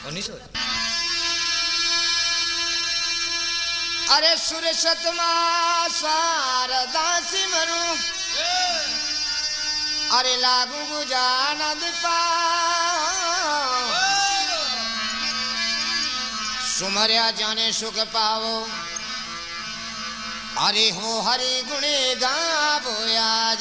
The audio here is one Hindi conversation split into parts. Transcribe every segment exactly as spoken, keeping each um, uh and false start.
उन्नीस अरे सुरसतमा शारदा सिमरू अरे लागू गुजानद पा सुमरिया जाने सुख पावो अरे हो हरि गुणे गावो आज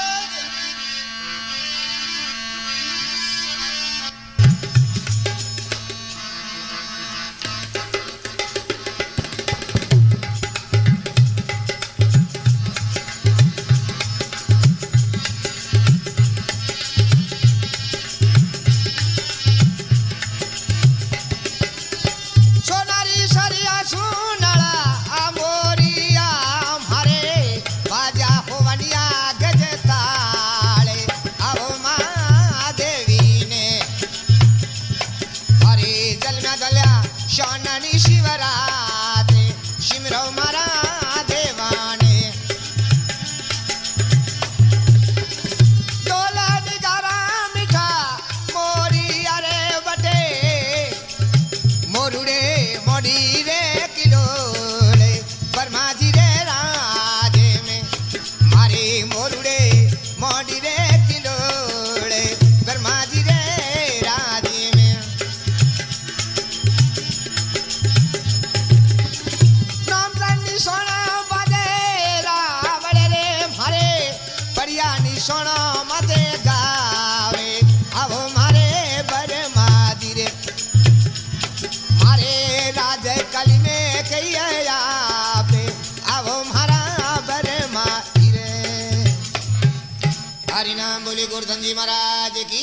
गोवर्धन जी महाराज की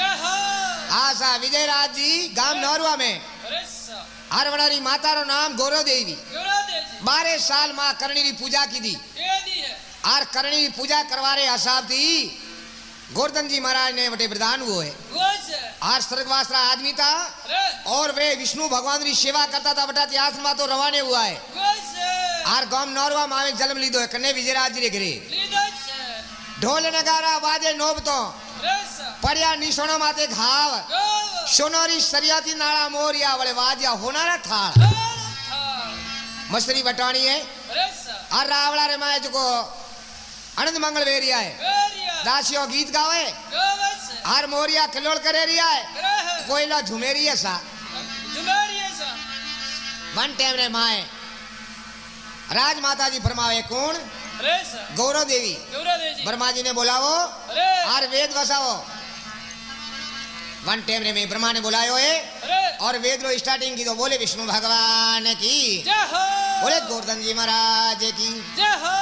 आशा विजयराज जी गांव नौरवा में हरवणारी माता रो नाम गौरव देवी बारह साल मां करणी री पूजा की दी और करणी री पूजा करवारे हिसाब थी गोवर्धन जी महाराज ने वटे प्रदान हुए और स्वर्गवासरा आदमी था और वे विष्णु भगवान की सेवा करता था बटा इतिहास में तो रवाने हुआ है और गांव नौरवा में जन्म लीधो है कन्ने विजयराज जी रे घरे ढोल नगारा बाजे नोब तो पड़िया निशाना माते घाव सोनारी सरियाती नाड़ा मोरिया वाले वाजिया होनारा थाल मछली बटानी है और रावड़ा रे माए जो आनंद मंगल वेरिया है दासियों गीत गावे और मोरिया खिलोड़ करे रिया है कोयला झुमेरी है सा वन टाइम रे माए राज माता जी फरमावे कौन गौरव देवी ब्रह्मा जी ने बोलावो और वेद बसाओ वन टाइम रे में ब्रह्मा ने बुलायो है और वेद लो स्टार्टिंग की तो बोले विष्णु भगवान की बोले गोवर्धन जी महाराज की जय हो।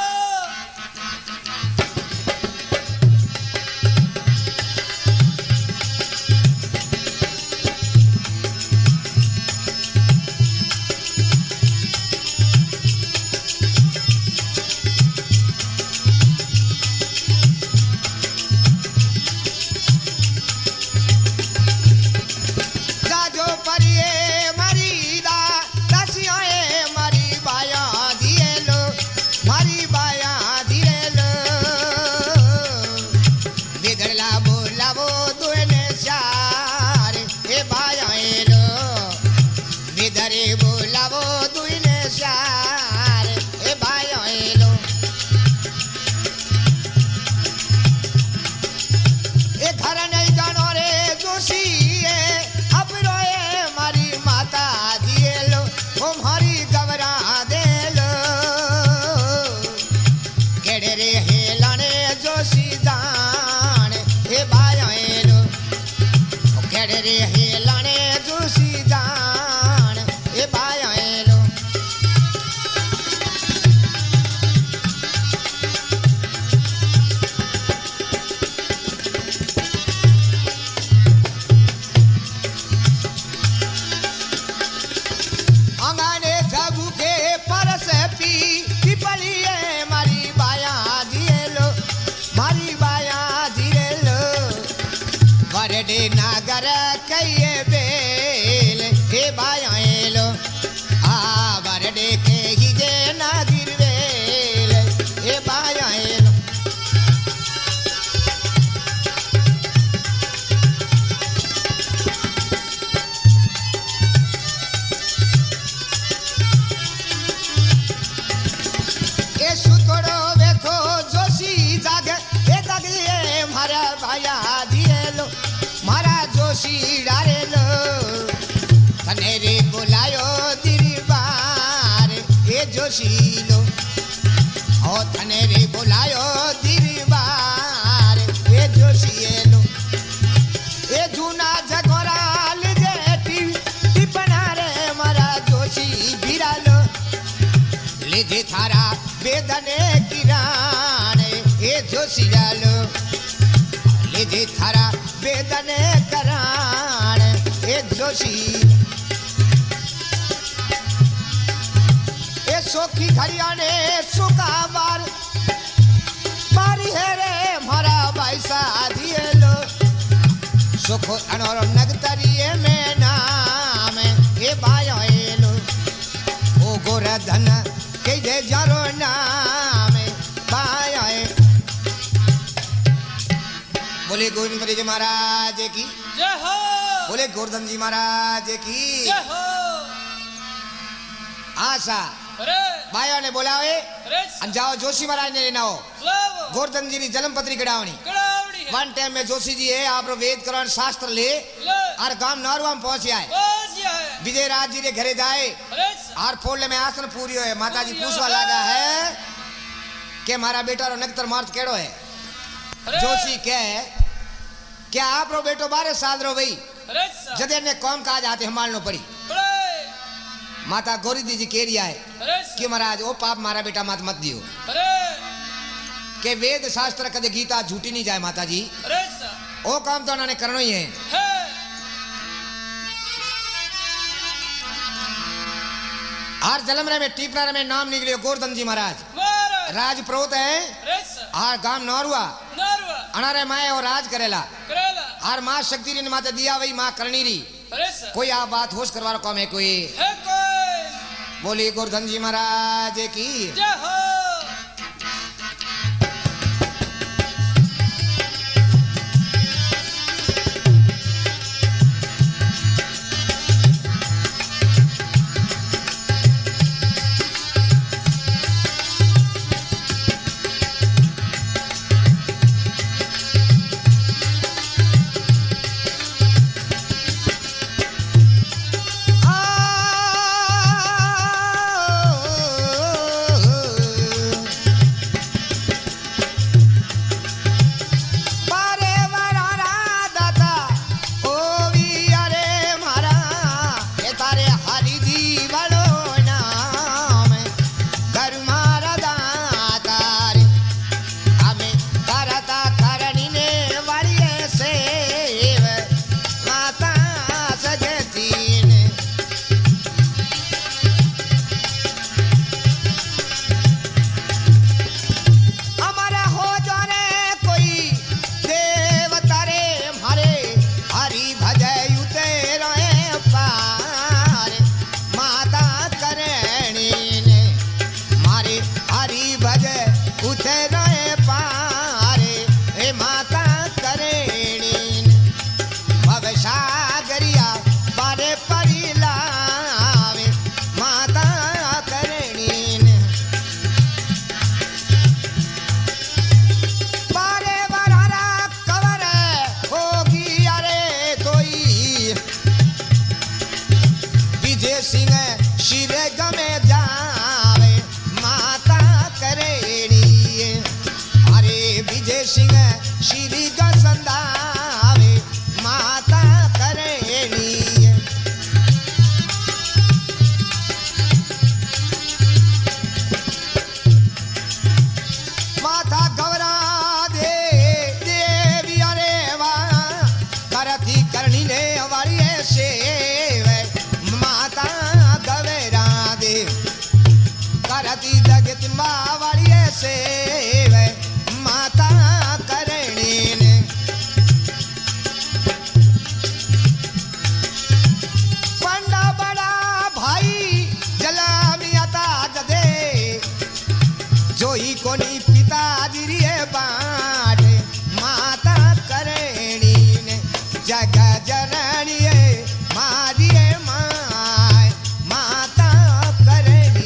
मरी बाया जोशीलो ओ थने रे बोलायो दीवार ए जोशीलो ए जूना जगोराल जेठी टिपना रे मारा जोशी बिरालो ले जे थारा बेदने किराने ए जोशीलो ले जे थारा बेदने कराने ए जोशी ए सोखी घड़िया ने सुकाबार मारी है रे मारा पैसा दिए लो सुखो अनोर नगतरिए में नाम ए बायो लो ओ गोरधन के जे जरो नाम बायो बोले गोविंद जी महाराज की जय हो बोले गोवर्धन जी महाराज की जय हो आशा अरे बाया ने बोलावे अरे अन जाओ जोशी महाराज ने लेना हो लाओ गोवर्धन जी की जन्म पत्री कढ़ावनी कड़ावड़ी है वन टाइम में जोशी जी है आप वेद करण शास्त्र ले ले और गांव नारवा में पहुंच आए बस ये है विजय राज जी के घरे जाए अरे और फोड़ले में आसन पूरी है माता जी पूरी पूछवा है। लगा है कि हमारा बेटा रो नक्तर मार्त केड़ो है अरे जोशी कहे क्या आप रो बेटो बारह साल रो भाई अरे जदे ने कौम काज आते हमालनो पड़ी अरे माता गौरी दी जी केरिया है अरे कि महाराज ओ पाप मारा बेटा मत मत दियो अरे के वेद शास्त्र कदे गीता झूठी नहीं जाए माता जी अरे ओ काम तो उन्होंने करना ही है है और जलमरे में टीपरा में नाम निकले गोवर्धन जी महाराज महाराज राज प्रोत है अरे और गांव नौरुआ नारवा अनारे माए और राज करेला करेला और माँ शक्ति री माता दिया वही माँ करनी री अरे कोई आप बात होश करवा कौम है कोई है कोई बोली गोवर्धन जी महाराज की जय हो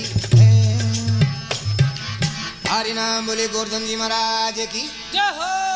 बोले गोवर्धन जी महाराज की जय हो